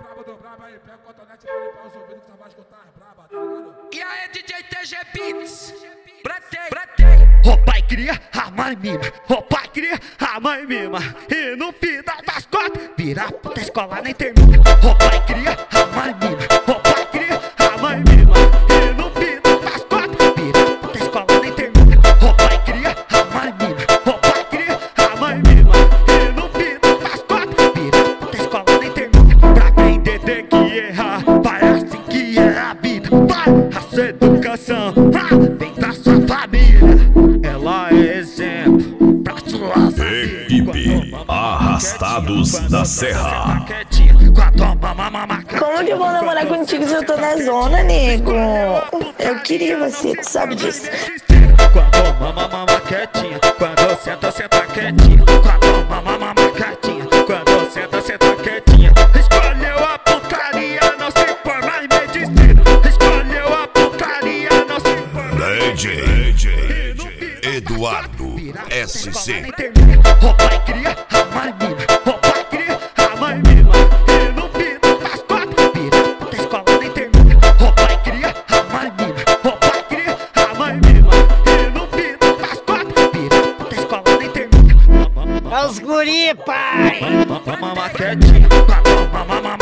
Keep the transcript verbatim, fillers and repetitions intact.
braba do braba aí, pega o cotonete pra limpar os ouvidos que você vai escutar as braba, tá ligado? E aí, D J T G Beats, bratei, bratei. O pai cria, a mãe mima. O pai cria, a mãe mima. E no final das contas, vira puta, escola nem termina. O pai cria, a mãe mima. O pai cria, a mãe mima. E no final das contas, vira puta, escola nem termina. O pai cria, a mãe mima. O pai cria, a mãe mima. E no final das contas, vira puta, escola nem termina. Pra aprender tem que errar, vai assim que é a vida. Vai, a sua educação, ah, vem da sua família. Ela é exemplo pra sua família. Equipe Arrastados da Serra. Como que eu vou namorar contigo se eu tô na zona, nego? Eu queria você, tu sabe disso. Quando mama, mama quietinha. Quando senta, senta quietinha. Quando mama, mama quietinha. Quando senta, senta quietinha. Escolheu a putaria, não se forma em medicina. Escolheu a putaria, não se forma em D J Eduardo S C. O pai cria, a mãe mima. O pai cria, a mãe mima. E no final das contas, vira puta, escola nem termina. O pai cria, a mãe mima. O pai cria, a mãe mima. E no final das contas, vira puta, escola nem termina. É os guri, pai! Mama quietinha, mama